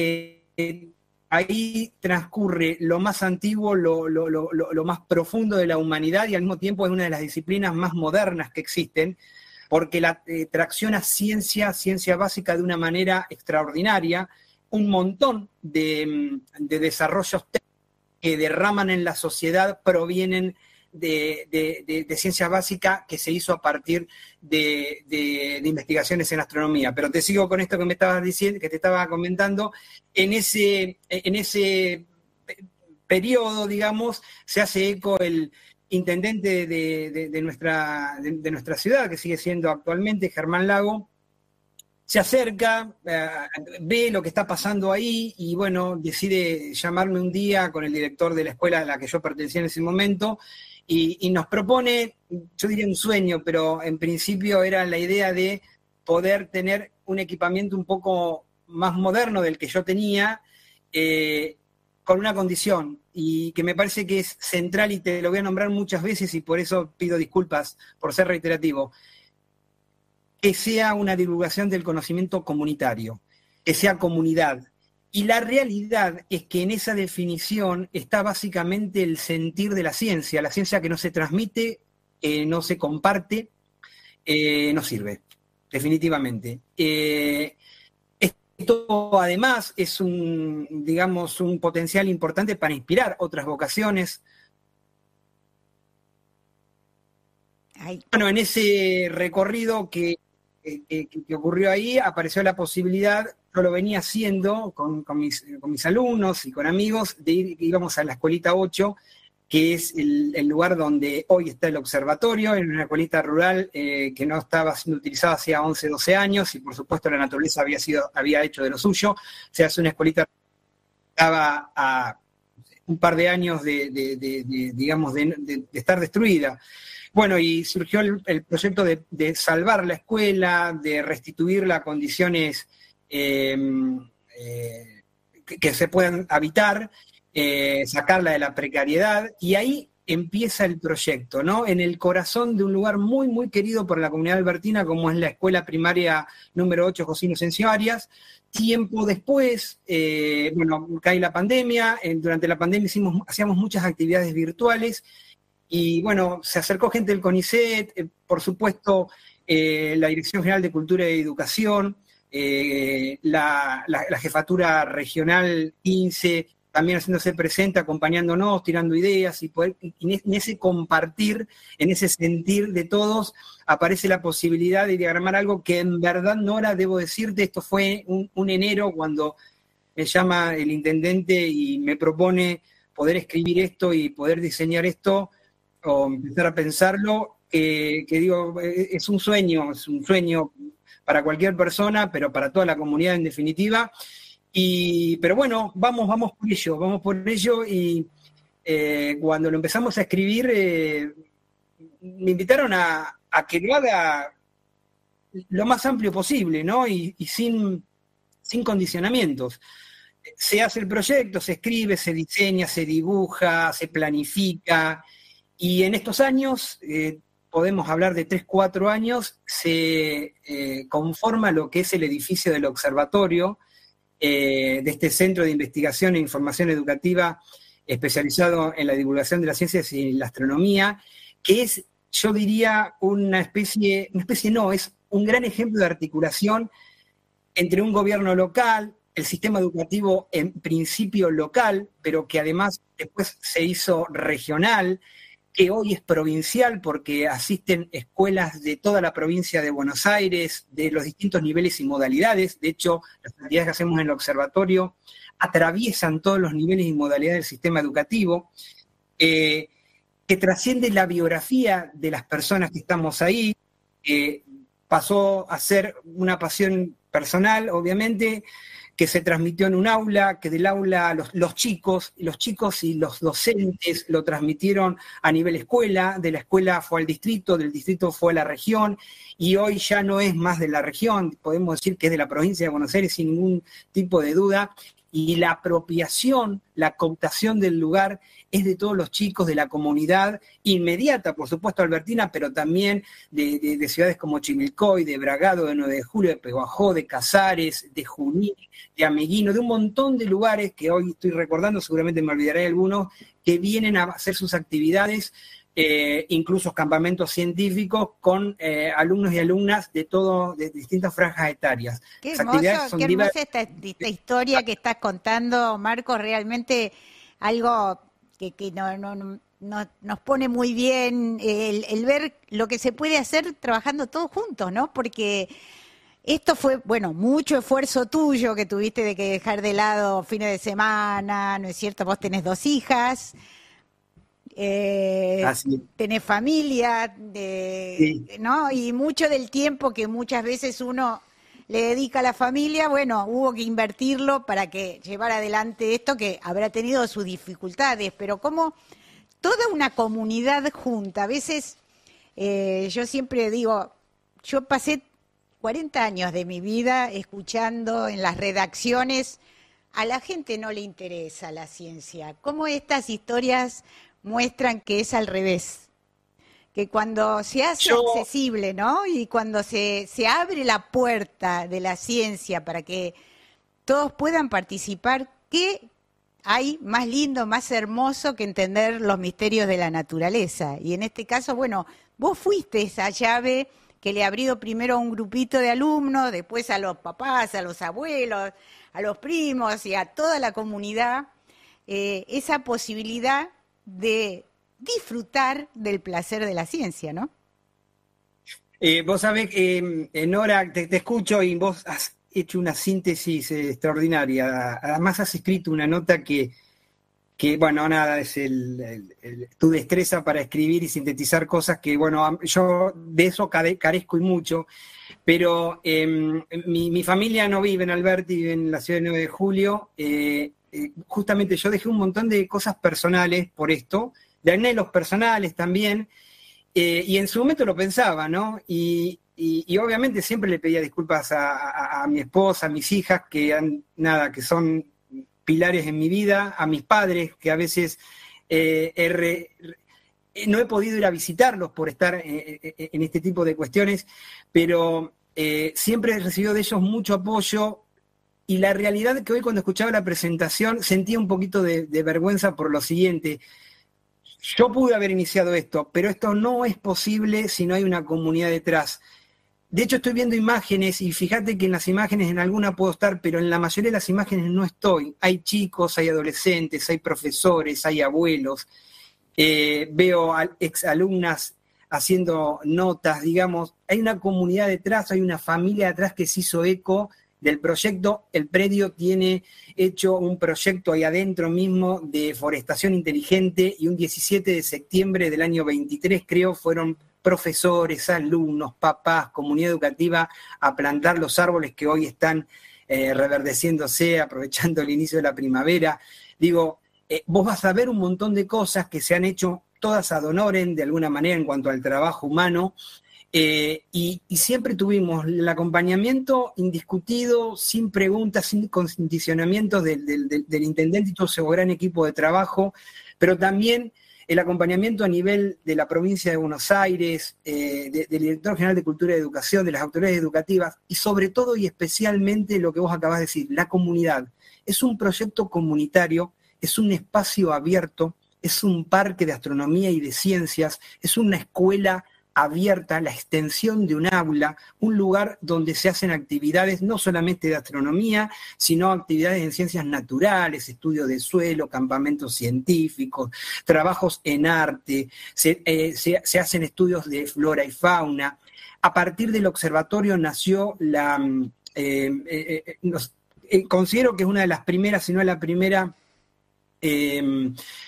eh, ahí transcurre lo más antiguo, lo, lo, lo, lo más profundo de la humanidad, y al mismo tiempo es una de las disciplinas más modernas que existen, porque la eh, tracciona ciencia, ciencia básica de una manera extraordinaria. Un montón de, de desarrollos que derraman en la sociedad provienen de, de, de, de ciencia básica que se hizo a partir de, de, de investigaciones en astronomía. Pero te sigo con esto que me estabas diciendo, que te estaba comentando. En ese, en ese periodo, digamos, se hace eco el intendente de, de, de, nuestra, de, de nuestra ciudad, que sigue siendo actualmente Germán Lago. Se acerca, eh, ve lo que está pasando ahí y bueno, decide llamarme un día con el director de la escuela a la que yo pertenecía en ese momento y, y nos propone, yo diría un sueño, pero en principio era la idea de poder tener un equipamiento un poco más moderno del que yo tenía, eh, con una condición y que me parece que es central y te lo voy a nombrar muchas veces y por eso pido disculpas por ser reiterativo. Que sea una divulgación del conocimiento comunitario, que sea comunidad. Y la realidad es que en esa definición está básicamente el sentir de la ciencia. La ciencia que no se transmite, eh, no se comparte, eh, no sirve, definitivamente. Eh, esto además es un, digamos, un potencial importante para inspirar otras vocaciones. Ay. Bueno, en ese recorrido que Que, que ocurrió ahí, apareció la posibilidad, yo lo venía haciendo con, con, mis, con mis alumnos y con amigos, de ir, íbamos a la escuelita ocho, que es el, el lugar donde hoy está el observatorio, en una escuelita rural eh, que no estaba siendo utilizada hacía once, doce años, y por supuesto la naturaleza había, sido, había hecho de lo suyo. O sea, es una escuelita que estaba a un par de años de, de, de, de digamos, de, de, de estar destruida. Bueno, y surgió el, el proyecto de, de salvar la escuela, de restituirla a condiciones eh, eh, que, que se puedan habitar, eh, sacarla de la precariedad, y ahí empieza el proyecto, ¿no? En el corazón de un lugar muy, muy querido por la comunidad albertina, como es la escuela primaria número ocho José Inocencio Arias. Tiempo después, eh, bueno, cae la pandemia, eh, durante la pandemia hicimos, hacíamos muchas actividades virtuales, y bueno, se acercó gente del CONICET, eh, por supuesto, eh, la Dirección General de Cultura y Educación, eh, la, la, la Jefatura Regional quince, también haciéndose presente, acompañándonos, tirando ideas, y, poder, y en ese compartir, en ese sentir de todos, aparece la posibilidad de diagramar algo que en verdad, Nora, debo decirte, esto fue un, un enero cuando me llama el intendente y me propone poder escribir esto y poder diseñar esto, o empezar a pensarlo, eh, que digo, es un sueño, es un sueño para cualquier persona, pero para toda la comunidad en definitiva. Y, pero bueno, vamos, vamos por ello, vamos por ello, y eh, cuando lo empezamos a escribir, eh, me invitaron a, a que lo haga lo más amplio posible, ¿no? Y, y sin, sin condicionamientos. Se hace el proyecto, se escribe, se diseña, se dibuja, se planifica, y en estos años, eh, podemos hablar de tres, cuatro años, se eh, conforma lo que es el edificio del observatorio, Eh, de este Centro de Investigación e Información Educativa especializado en la divulgación de las ciencias y la astronomía, que es, yo diría, una especie, una especie no, es un gran ejemplo de articulación entre un gobierno local, el sistema educativo en principio local, pero que además después se hizo regional, que hoy es provincial porque asisten escuelas de toda la provincia de Buenos Aires, de los distintos niveles y modalidades. De hecho, las actividades que hacemos en el observatorio atraviesan todos los niveles y modalidades del sistema educativo, eh, que trasciende la biografía de las personas que estamos ahí, eh, pasó a ser una pasión personal, obviamente, que se transmitió en un aula, que del aula los, los chicos, los chicos y los docentes lo transmitieron a nivel escuela, de la escuela fue al distrito, del distrito fue a la región, y hoy ya no es más de la región, podemos decir que es de la provincia de Buenos Aires sin ningún tipo de duda, y la apropiación, la cooptación del lugar es de todos los chicos de la comunidad inmediata, por supuesto albertina, pero también de, de, de ciudades como Chivilcoy, de Bragado, de nueve de julio, de Peguajó, de Casares, de Junín, de Ameguino, de un montón de lugares que hoy estoy recordando, seguramente me olvidaré de algunos, que vienen a hacer sus actividades, eh, incluso campamentos científicos con eh, alumnos y alumnas de todo, de distintas franjas etarias. Qué hermoso, qué hermosa esta, esta historia que estás contando, Marcos, realmente algo que, que no, no, no, no, nos pone muy bien el, el ver lo que se puede hacer trabajando todos juntos, ¿no? Porque esto fue, bueno, mucho esfuerzo tuyo que tuviste de que dejar de lado fines de semana, ¿no es cierto? Vos tenés dos hijas, eh, tenés familia, eh, sí. ¿no? Y mucho del tiempo que muchas veces uno le dedica a la familia, bueno, hubo que invertirlo para que llevara adelante esto que habrá tenido sus dificultades, pero como toda una comunidad junta, a veces eh, yo siempre digo, yo pasé cuarenta años de mi vida escuchando en las redacciones, a la gente no le interesa la ciencia, cómo estas historias muestran que es al revés, que cuando se hace Yo... accesible, ¿no? Y cuando se, se abre la puerta de la ciencia para que todos puedan participar, ¿qué hay más lindo, más hermoso que entender los misterios de la naturaleza? Y en este caso, bueno, vos fuiste esa llave que le abrió primero a un grupito de alumnos, después a los papás, a los abuelos, a los primos y a toda la comunidad, eh, esa posibilidad de disfrutar del placer de la ciencia, ¿no? Eh, vos sabés, eh, Nora, te, te escucho y vos has hecho una síntesis eh, extraordinaria. Además has escrito una nota que, que bueno, nada, es el, el, el, tu destreza para escribir y sintetizar cosas que, bueno, yo de eso carezco y mucho, pero eh, mi, mi familia no vive en Alberti, vive en la ciudad de nueve de julio, eh, eh, justamente yo dejé un montón de cosas personales por esto, de anhelos personales también, eh, y en su momento lo pensaba, ¿no? Y, y, y obviamente siempre le pedía disculpas a, a, a mi esposa, a mis hijas, que han, nada, que son pilares en mi vida, a mis padres, que a veces eh, he re, no he podido ir a visitarlos por estar eh, eh, en este tipo de cuestiones, pero eh, siempre he recibido de ellos mucho apoyo. Y la realidad es que hoy, cuando escuchaba la presentación, sentía un poquito de, de vergüenza por lo siguiente. Yo pude haber iniciado esto, pero esto no es posible si no hay una comunidad detrás. De hecho, estoy viendo imágenes, y fíjate que en las imágenes en alguna puedo estar, pero en la mayoría de las imágenes no estoy. Hay chicos, hay adolescentes, hay profesores, hay abuelos. Eh, veo a exalumnas haciendo notas, digamos. Hay una comunidad detrás, hay una familia detrás que se hizo eco del proyecto. El predio tiene hecho un proyecto ahí adentro mismo de forestación inteligente, y un diecisiete de septiembre del año veintitrés, creo, fueron profesores, alumnos, papás, comunidad educativa a plantar los árboles que hoy están eh, reverdeciéndose, aprovechando el inicio de la primavera. Digo, eh, vos vas a ver un montón de cosas que se han hecho todas ad honorem, de alguna manera, en cuanto al trabajo humano. Eh, y, y siempre tuvimos el acompañamiento indiscutido, sin preguntas, sin condicionamientos del, del, del, del intendente y todo ese gran equipo de trabajo, pero también el acompañamiento a nivel de la provincia de Buenos Aires, eh, de, del director general de Cultura y Educación, de las autoridades educativas, y sobre todo y especialmente lo que vos acabás de decir, la comunidad. Es un proyecto comunitario, es un espacio abierto, es un parque de astronomía y de ciencias, es una escuela abierta, la extensión de un aula, un lugar donde se hacen actividades no solamente de astronomía, sino actividades en ciencias naturales, estudio de suelo, campamentos científicos, trabajos en arte, se, eh, se, se hacen estudios de flora y fauna. A partir del observatorio nació la... Eh, eh, eh, nos, eh, considero que es una de las primeras, si no la primera... Eh,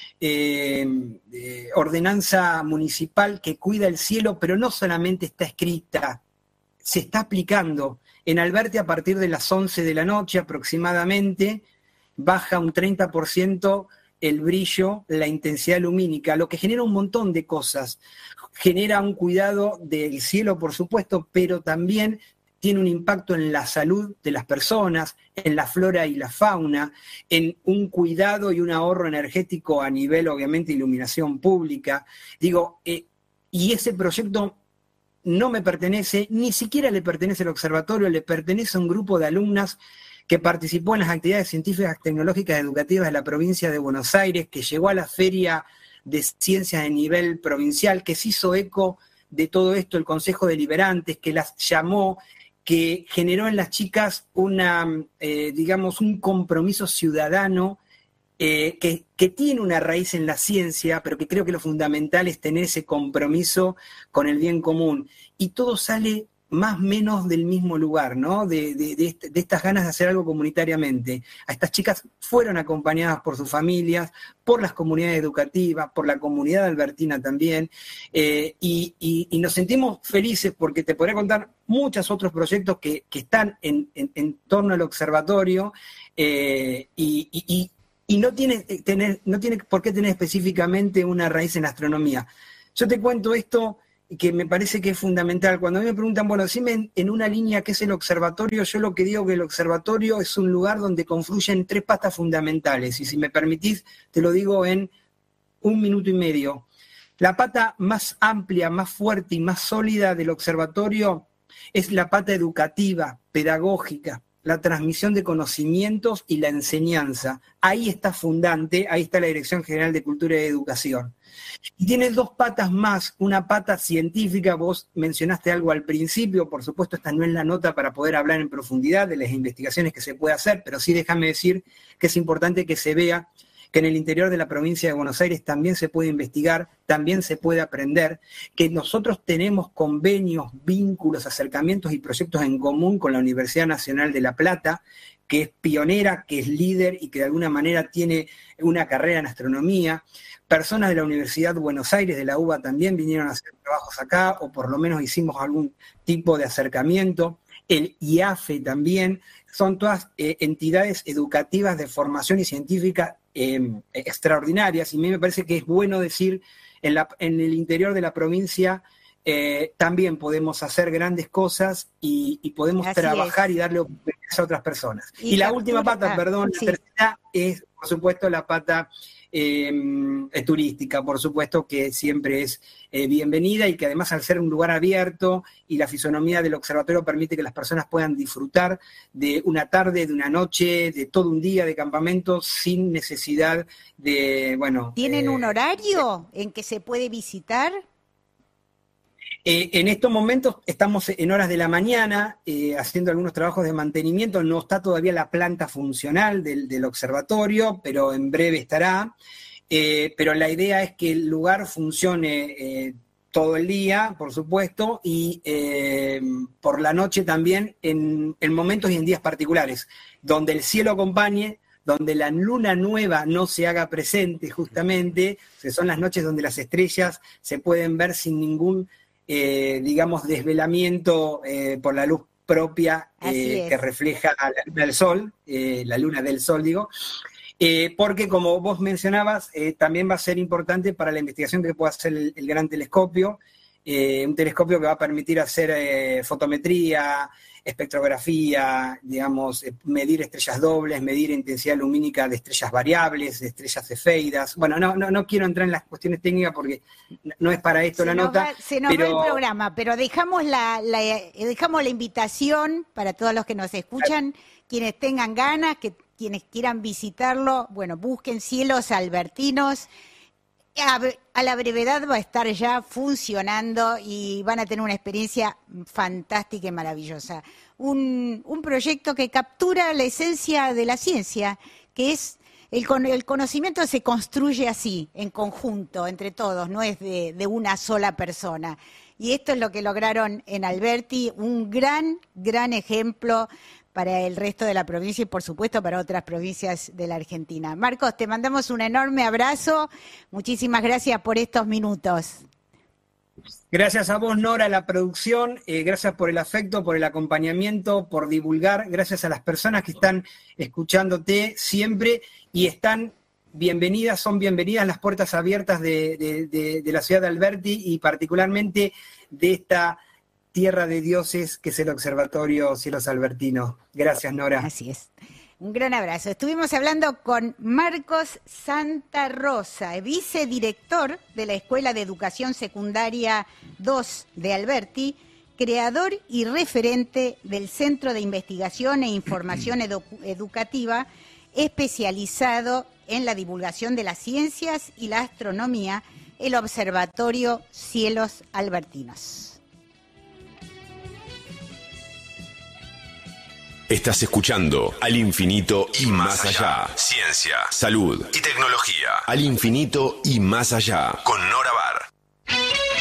Eh, eh, ordenanza municipal que cuida el cielo, pero no solamente está escrita, se está aplicando. En Alberti, a partir de las once de la noche aproximadamente, baja un treinta por ciento el brillo, la intensidad lumínica, lo que genera un montón de cosas. Genera un cuidado del cielo, por supuesto, pero también tiene un impacto en la salud de las personas, en la flora y la fauna, en un cuidado y un ahorro energético a nivel, obviamente, de iluminación pública. Digo, eh, y ese proyecto no me pertenece, ni siquiera le pertenece al observatorio, le pertenece a un grupo de alumnas que participó en las actividades científicas, tecnológicas y educativas de la provincia de Buenos Aires, que llegó a la Feria de Ciencias de nivel provincial, que se hizo eco de todo esto el Consejo Deliberantes, que las llamó, que generó en las chicas una, eh, digamos, un compromiso ciudadano eh, que, que tiene una raíz en la ciencia, pero que creo que lo fundamental es tener ese compromiso con el bien común. Y todo sale más o menos del mismo lugar, ¿no? De, de, de, de estas ganas de hacer algo comunitariamente. A estas chicas fueron acompañadas por sus familias, por las comunidades educativas, por la comunidad albertina también, eh, y, y, y nos sentimos felices porque te podré contar muchos otros proyectos que, que están en, en, en torno al observatorio, eh, y, y, y no, tiene, tener, no tiene por qué tener específicamente una raíz en astronomía. Yo te cuento esto que me parece que es fundamental. Cuando a mí me preguntan, bueno, decime en, en una línea qué es el observatorio, yo lo que digo que el observatorio es un lugar donde confluyen tres patas fundamentales, y si me permitís, te lo digo en un minuto y medio. La pata más amplia, más fuerte y más sólida del observatorio es la pata educativa, pedagógica, la transmisión de conocimientos y la enseñanza. Ahí está fundante, ahí está la Dirección General de Cultura y Educación. Y tiene dos patas más, una pata científica, vos mencionaste algo al principio, por supuesto esta no es la nota para poder hablar en profundidad de las investigaciones que se puede hacer, pero sí déjame decir que es importante que se vea que en el interior de la provincia de Buenos Aires también se puede investigar, también se puede aprender, que nosotros tenemos convenios, vínculos, acercamientos y proyectos en común con la Universidad Nacional de La Plata, que es pionera, que es líder y que de alguna manera tiene una carrera en astronomía. Personas de la Universidad de Buenos Aires, de la U B A, también vinieron a hacer trabajos acá, o por lo menos hicimos algún tipo de acercamiento. El I A F E también, son todas eh, entidades educativas de formación y científica eh, extraordinarias, y a mí me parece que es bueno decir, en, la, en el interior de la provincia eh, también podemos hacer grandes cosas y, y podemos Así trabajar es. y darle oportunidades a otras personas. Y Y, la captura- última pata, ah, perdón, sí. la tercera es, por supuesto, la pata eh, turística, por supuesto, que siempre es eh, bienvenida y que además al ser un lugar abierto y la fisonomía del observatorio permite que las personas puedan disfrutar de una tarde, de una noche, de todo un día de campamento sin necesidad de, bueno... ¿Tienen eh, un horario en que se puede visitar? Eh, en estos momentos estamos en horas de la mañana eh, haciendo algunos trabajos de mantenimiento. No está todavía la planta funcional del, del observatorio, pero en breve estará. Eh, pero la idea es que el lugar funcione eh, todo el día, por supuesto, y eh, por la noche también en, en momentos y en días particulares, donde el cielo acompañe, donde la luna nueva no se haga presente justamente, que son las noches donde las estrellas se pueden ver sin ningún... Eh, digamos, desvelamiento eh, por la luz propia eh, que refleja a la luna del sol, eh, la luna del sol, digo, eh, porque como vos mencionabas, eh, también va a ser importante para la investigación que pueda hacer el, el gran telescopio, eh, un telescopio que va a permitir hacer eh, fotometría, espectrografía, digamos, eh, medir estrellas dobles, medir intensidad lumínica de estrellas variables, de estrellas cefeidas. Bueno, no, no, no quiero entrar en las cuestiones técnicas porque no es para esto Se la nos nota. va- se nos pero... va el programa, pero dejamos la, la- dejamos la invitación para todos los que nos escuchan, quienes tengan ganas, que quienes quieran visitarlo, bueno, busquen Cielos Albertinos. A, a la brevedad va a estar ya funcionando y van a tener una experiencia fantástica y maravillosa. Un, un proyecto que captura la esencia de la ciencia, que es el, con- el conocimiento se construye así, en conjunto, entre todos, no es de, de una sola persona. Y esto es lo que lograron en Alberti, un gran, gran ejemplo para el resto de la provincia y, por supuesto, para otras provincias de la Argentina. Marcos, te mandamos un enorme abrazo. Muchísimas gracias por estos minutos. Gracias a vos, Nora, la producción, eh, gracias por el afecto, por el acompañamiento, por divulgar, gracias a las personas que están escuchándote siempre y están bienvenidas, son bienvenidas las puertas abiertas de, de, de, de la ciudad de Alberti y particularmente de esta tierra de dioses que es el Observatorio Cielos Albertinos. Gracias, Nora. Así es. Un gran abrazo. Estuvimos hablando con Marcos Santa Rosa, vicedirector de la Escuela de Educación Secundaria dos de Alberti, creador y referente del Centro de Investigación e Información Edu- Educativa, especializado en la divulgación de las ciencias y la astronomía, el Observatorio Cielos Albertinos. Estás escuchando Al Infinito y Más Allá. Ciencia, salud y tecnología. Al Infinito y Más Allá. Con Nora Bar.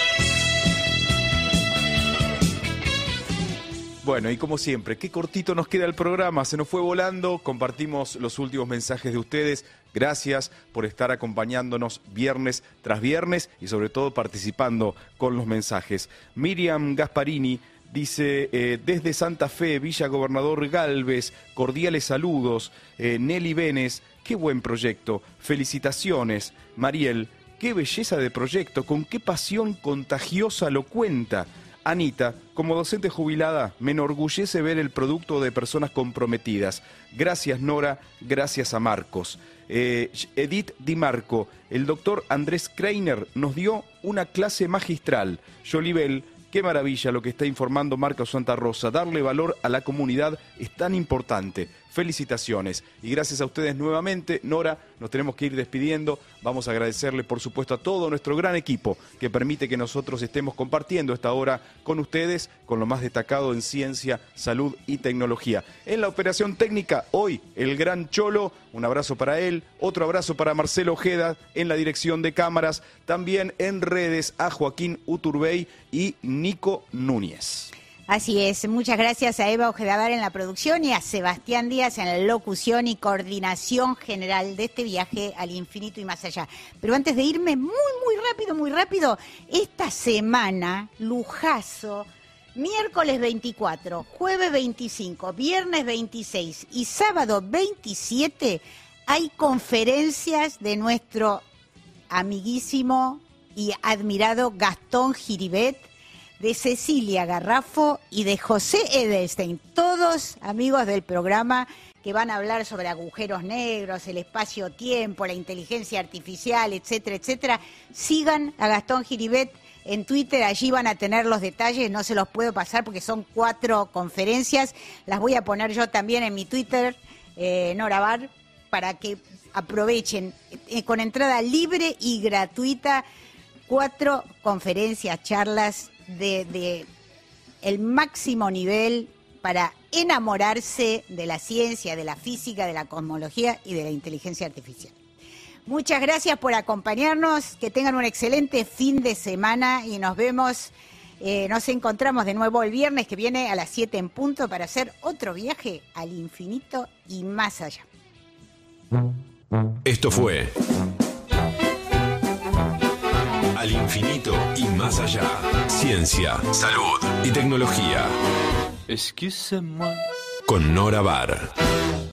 Bueno, y como siempre, qué cortito nos queda el programa, se nos fue volando, compartimos los últimos mensajes de ustedes, gracias por estar acompañándonos viernes tras viernes y sobre todo participando con los mensajes. Miriam Gasparini dice, eh, desde Santa Fe, Villa Gobernador Galvez, cordiales saludos. Eh, Nelly Benes, qué buen proyecto, felicitaciones. Mariel, qué belleza de proyecto, con qué pasión contagiosa lo cuenta. Anita, como docente jubilada, me enorgullece ver el producto de personas comprometidas. Gracias, Nora, gracias a Marcos. Eh, Edith Di Marco, el doctor Andrés Kreiner nos dio una clase magistral. Jolibel, qué maravilla lo que está informando Marcos Santa Rosa. Darle valor a la comunidad es tan importante. Felicitaciones. Y gracias a ustedes nuevamente. Nora, nos tenemos que ir despidiendo. Vamos a agradecerle, por supuesto, a todo nuestro gran equipo que permite que nosotros estemos compartiendo esta hora con ustedes, con lo más destacado en ciencia, salud y tecnología. En la operación técnica, hoy, el gran Cholo. Un abrazo para él. Otro abrazo para Marcelo Ojeda en la dirección de cámaras. También en redes a Joaquín Uturbey y Nico Núñez. Así es, muchas gracias a Eva Ojedavar en la producción y a Sebastián Díaz en la locución y coordinación general de este viaje al infinito y más allá. Pero antes de irme, muy, muy rápido, muy rápido, esta semana, lujazo, miércoles veinticuatro, jueves veinticinco, viernes veintiséis y sábado veintisiete, hay conferencias de nuestro amiguísimo y admirado Gastón Giribet, de Cecilia Garrafo y de José Edelstein, todos amigos del programa que van a hablar sobre agujeros negros, el espacio-tiempo, la inteligencia artificial, etcétera, etcétera. Sigan a Gastón Giribet en Twitter, allí van a tener los detalles, no se los puedo pasar porque son cuatro conferencias, las voy a poner yo también en mi Twitter, eh, Nora Bar, para que aprovechen eh, con entrada libre y gratuita, cuatro conferencias, charlas de, de el máximo nivel para enamorarse de la ciencia, de la física, de la cosmología y de la inteligencia artificial. Muchas gracias por acompañarnos, que tengan un excelente fin de semana y nos vemos, eh, nos encontramos de nuevo el viernes que viene a las siete en punto para hacer otro viaje al infinito y más allá. Esto fue Al infinito y más allá. Ciencia, salud y tecnología. Con Nora Bar.